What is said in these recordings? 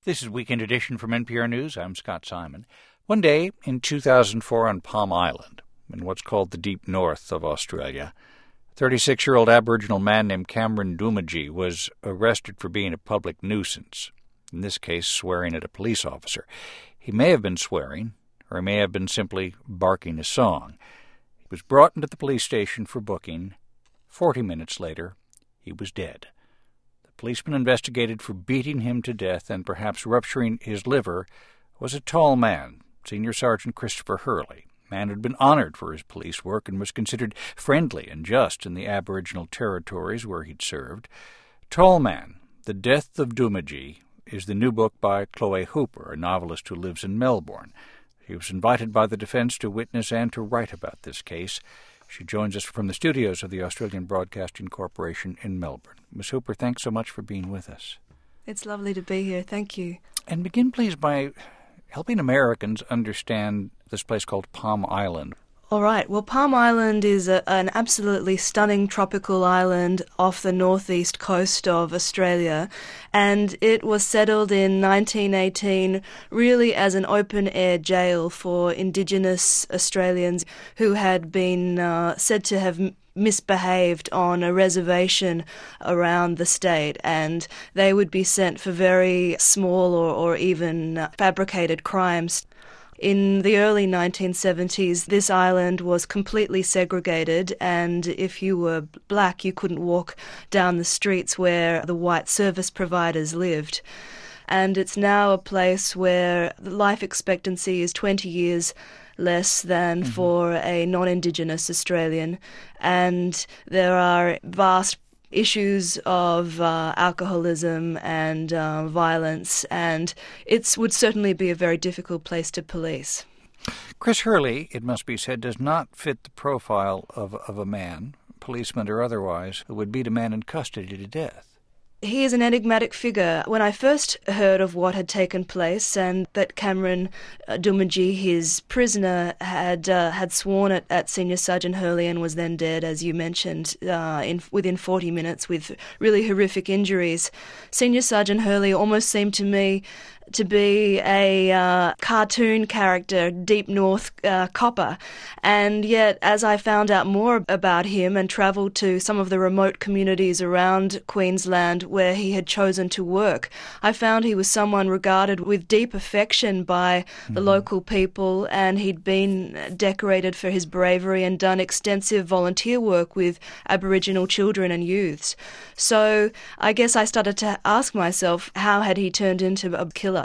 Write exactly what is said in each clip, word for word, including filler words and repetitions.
This is Weekend Edition from N P R News. I'm Scott Simon. One day in two thousand four on Palm Island, in what's called the deep north of Australia, a thirty-six-year-old Aboriginal man named Cameron Doomadgee was arrested for being a public nuisance, in this case swearing at a police officer. He may have been swearing, or he may have been simply barking a song. He was brought into the police station for booking. Forty minutes later, he was dead. Policeman investigated for beating him to death and perhaps rupturing his liver was a tall man, Senior Sergeant Christopher Hurley. The man had been honored for his police work and was considered friendly and just in the Aboriginal territories where he'd served. Tall Man, The Death of Doomadgee, is the new book by Chloe Hooper, a novelist who lives in Melbourne. She was invited by the defense to witness and to write about this case. She joins us from the studios of the Australian Broadcasting Corporation in Melbourne. Miz Hooper, thanks so much for being with us. It's lovely to be here. Thank you. And begin, please, by helping Americans understand this place called Palm Island. All right. Well, Palm Island is a, an absolutely stunning tropical island off the northeast coast of Australia, and it was settled in nineteen eighteen really as an open-air jail for Indigenous Australians who had been uh, said to have misbehaved on a reservation around the state, and they would be sent for very small or, or even uh, fabricated crimes. In the early nineteen seventies, this island was completely segregated, and if you were black, you couldn't walk down the streets where the white service providers lived. And it's now a place where the life expectancy is twenty years less than mm-hmm. for a non-Indigenous Australian, and there are vast issues of uh, alcoholism and uh, violence, and it would certainly be a very difficult place to police. Chris Hurley, it must be said, does not fit the profile of, of a man, policeman or otherwise, who would beat a man in custody to death. He is an enigmatic figure. When I first heard of what had taken place and that Cameron uh, Doomadgee, his prisoner, had uh, had sworn at, at Senior Sergeant Hurley and was then dead, as you mentioned, uh, in within forty minutes with really horrific injuries, Senior Sergeant Hurley almost seemed to me to be a uh, cartoon character, deep north uh, copper. And yet, as I found out more about him and travelled to some of the remote communities around Queensland where he had chosen to work, I found he was someone regarded with deep affection by the mm-hmm. local people, and he'd been decorated for his bravery and done extensive volunteer work with Aboriginal children and youths. So I guess I started to ask myself, how had he turned into a killer?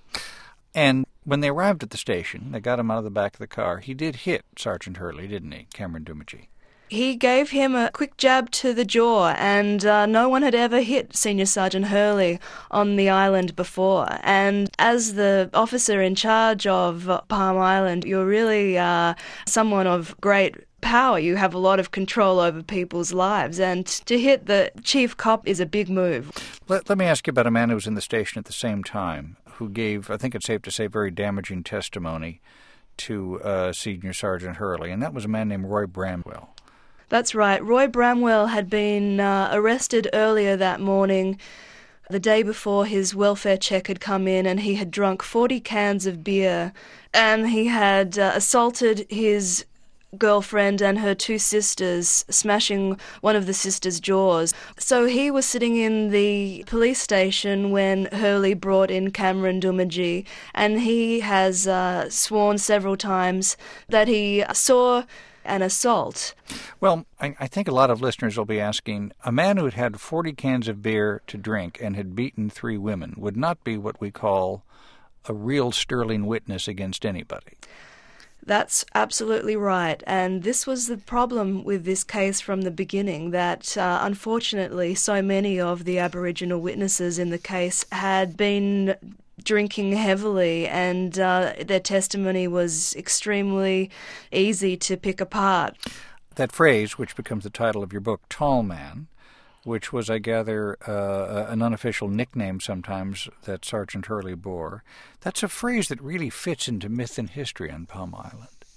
And when they arrived at the station, they got him out of the back of the car. He did hit Sergeant Hurley, didn't he, Cameron Doomadgee? He gave him a quick jab to the jaw, and uh, no one had ever hit Senior Sergeant Hurley on the island before. And as the officer in charge of Palm Island, you're really uh, someone of great power. You have a lot of control over people's lives, and to hit the chief cop is a big move. Let, let me ask you about a man who was in the station at the same time, who gave, I think it's safe to say, very damaging testimony to uh, Senior Sergeant Hurley, and that was a man named Roy Bramwell. That's right. Roy Bramwell had been uh, arrested earlier that morning, the day before his welfare check had come in, and he had drunk forty cans of beer, and he had uh, assaulted his girlfriend and her two sisters, smashing one of the sisters' jaws. So he was sitting in the police station when Hurley brought in Cameron Doomadgee, and he has uh, sworn several times that he saw an assault. Well, I, I think a lot of listeners will be asking, a man who had had forty cans of beer to drink and had beaten three women would not be what we call a real sterling witness against anybody. That's absolutely right. And this was the problem with this case from the beginning, that uh, unfortunately so many of the Aboriginal witnesses in the case had been drinking heavily, and uh, their testimony was extremely easy to pick apart. That phrase, which becomes the title of your book, Tall Man, which was, I gather, uh, an unofficial nickname sometimes that Sergeant Hurley bore, that's a phrase that really fits into myth and history on Palm Island.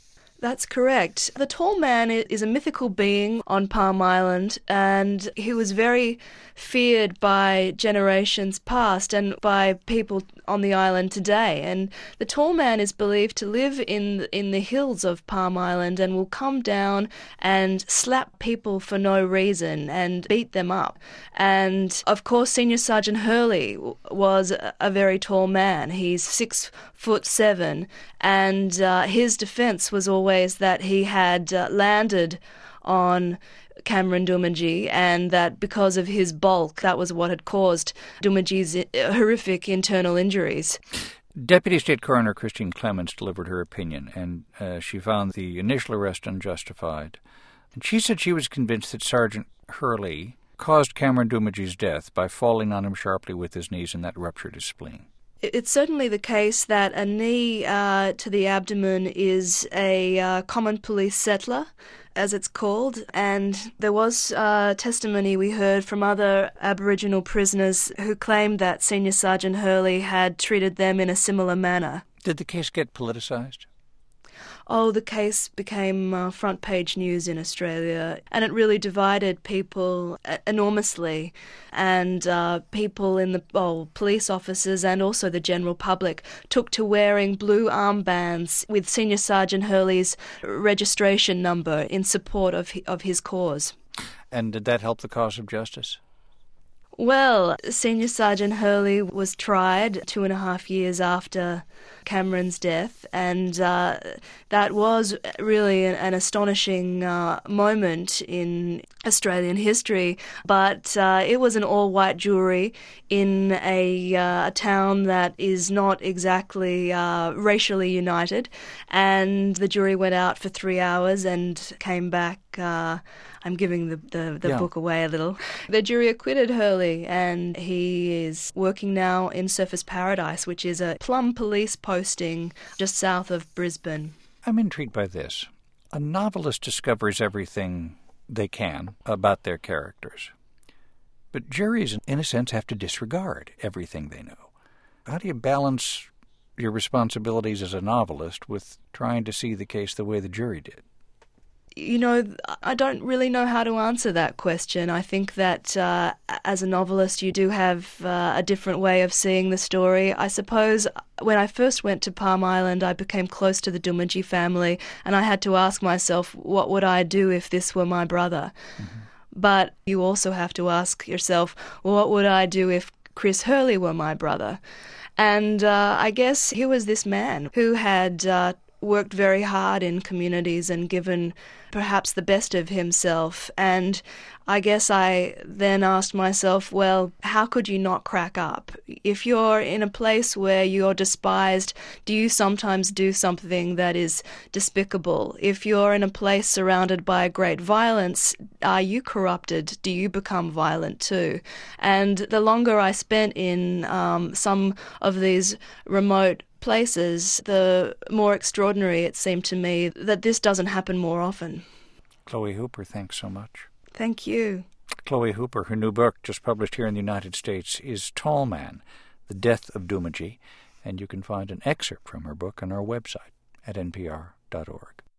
That's correct. The Tall Man is a mythical being on Palm Island, and he was very feared by generations past and by people on the island today. And the Tall Man is believed to live in in the hills of Palm Island and will come down and slap people for no reason and beat them up. And of course, Senior Sergeant Hurley was a very tall man. He's six foot seven, and uh, his defence was always that he had uh, landed on Cameron Doomadgee, and that because of his bulk, that was what had caused Doomadgee's horrific internal injuries. Deputy State Coroner Christine Clements delivered her opinion, and uh, she found the initial arrest unjustified. And she said she was convinced that Sergeant Hurley caused Cameron Doomadgee's death by falling on him sharply with his knees, and that ruptured his spleen. It's certainly the case that a knee uh, to the abdomen is a uh, common police settler, as it's called, and there was uh, testimony we heard from other Aboriginal prisoners who claimed that Senior Sergeant Hurley had treated them in a similar manner. Did the case get politicised? Oh, the case became uh, front-page news in Australia, and it really divided people enormously. And uh, people in the, oh, police officers and also the general public took to wearing blue armbands with Senior Sergeant Hurley's registration number in support of of his cause. And did that help the cause of justice? Well, Senior Sergeant Hurley was tried two and a half years after Cameron's death, and uh, that was really an, an astonishing uh, moment in Australian history. But uh, it was an all-white jury in a, uh, a town that is not exactly uh, racially united, and the jury went out for three hours and came back. Uh, I'm giving the, the, the yeah. book away a little. The jury acquitted Hurley, and he is working now in Surfers Paradise, which is a plum police posting just south of Brisbane. I'm intrigued by this. A novelist discovers everything they can about their characters, but juries, in a sense, have to disregard everything they know. How do you balance your responsibilities as a novelist with trying to see the case the way the jury did? You know, I don't really know how to answer that question. I think that uh, as a novelist, you do have uh, a different way of seeing the story. I suppose when I first went to Palm Island, I became close to the Doomadgee family, and I had to ask myself, what would I do if this were my brother? Mm-hmm. But you also have to ask yourself, well, what would I do if Chris Hurley were my brother? And uh, I guess he was this man who had uh, worked very hard in communities and given perhaps the best of himself. And I guess I then asked myself, well, how could you not crack up? If you're in a place where you're despised, do you sometimes do something that is despicable? If you're in a place surrounded by great violence, are you corrupted? Do you become violent too? And the longer I spent in um, some of these remote places, the more extraordinary it seemed to me that this doesn't happen more often. Chloe Hooper, thanks so much. Thank you. Chloe Hooper, her new book, just published here in the United States, is Tall Man, The Death of Doomadgee, and you can find an excerpt from her book on our website at n p r dot org.